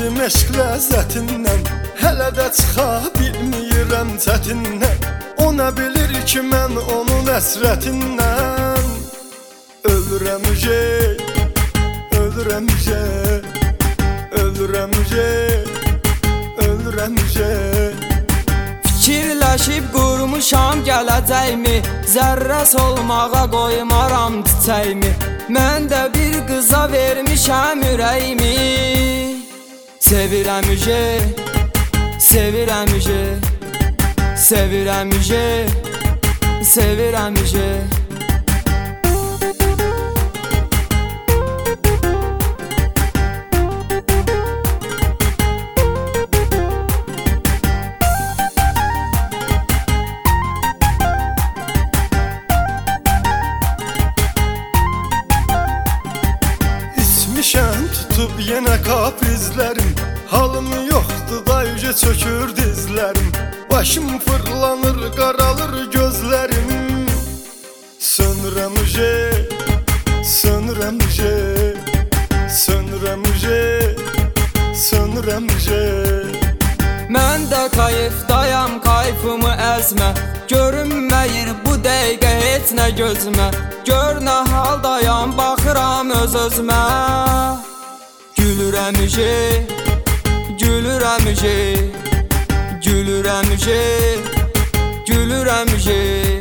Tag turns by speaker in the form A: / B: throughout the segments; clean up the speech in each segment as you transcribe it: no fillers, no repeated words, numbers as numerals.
A: Gəldim eşq ləzzətindən, hələ də çıxa bilmirəm çətindən. O nə bilir ki mən onun əsrətindən. Ölürəm ujey, ölürəm ujey, ölürəm ujey, ölürəm ujey.
B: Fikirləşib qurmuşam gələcəkmi, zərrə solmağa qoymaram çiçəyimi. Mən də bir qıza vermişəm ürəyimi. Sevirəm ujey, sevirəm ujey, sevirəm ujey, sevirəm ujey.
A: İçmişəm tutub yenə kaprizlərim, halım yoxdur da yüce çökür dizlərim. Başım fırlanır, qaralır gözlərim. Sönürəm ujey, sönürəm ujey, sönürəm ujey, sönürəm ujey.
B: Mən də kayıfdayam, kayfımı əzmə. Görünməyir bu dəqiqə heç nə gözümə. Gör nə haldayam, baxıram öz-özümə. Gülürəm ujey, gülürəm ujey, gülürəm ujey, gülürəm ujey.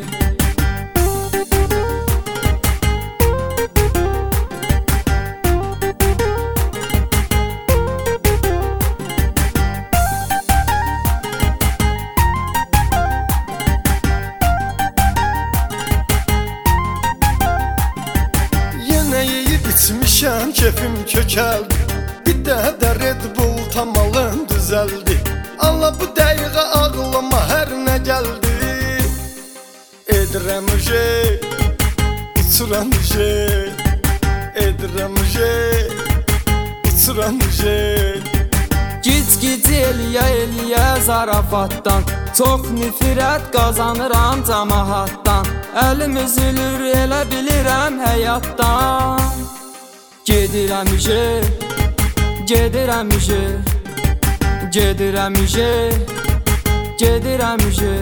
A: İçmişəm, kefim kökəldi, bir də Red Bull tamalım düzəldi. Allah bu dəqiqə ağlıma hər nə gəldi. Edirəm ujey, uçuram ujey, edirəm ujey, uçuram ujey.
B: Gic-gic eləyə zarafatdan, çox nifrət qazanıram cəmahatdan. Əlim üzülür, elə bilirəm həyatdan. Gedirəm ujey, gedirəm ujey, gedirəm ujey, gedirəm ujey.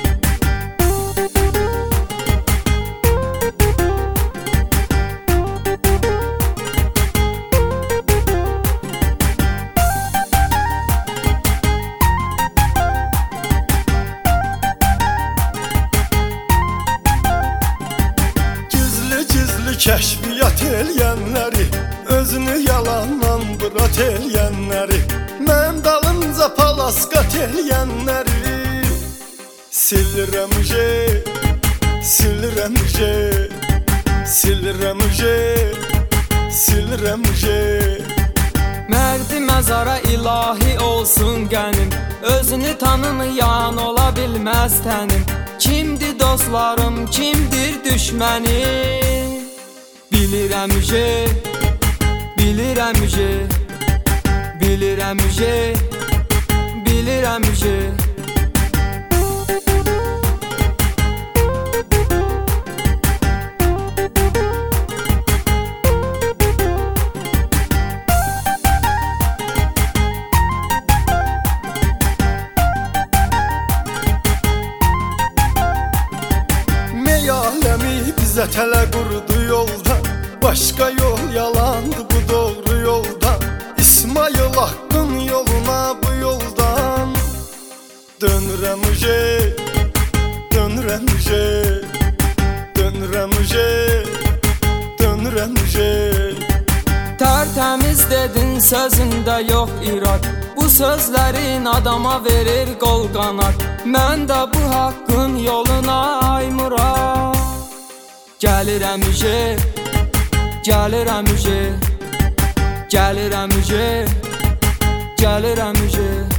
A: Kəşfiyyat eləyənləri, özünü yalandan bırat eləyənləri, mənim dalınca palasqat eləyənləri. Silirəm ujey, silirəm ujey, silirəm ujey, silirəm ujey.
B: Mərdi məzara ilahi olsun qənim, özünü tanımayan ola bilməz tənim. Kimdir dostlarım, kimdir düşmənim? Bilirəm ujey, bilirəm ujey, bilirəm ujey, bilirəm ujey.
A: Meyaləmi bizə tələ qurdu yoldan, başqa yol yalandı bu doğru yoldan. İsmail Haqqın yoluna bu yoldan. Dönürəm ujey, dönürəm ujey, dönürəm ujey, dönürəm ujey.
B: Tərtəmiz dedin, sözündə yox irad. Bu sözlərin adama verir qol qanad. Mən də bu haqqın yoluna aymıram. Gəlirəm ujey, gəlirəm ujey, gəlirəm ujey, gəlirəm ujey.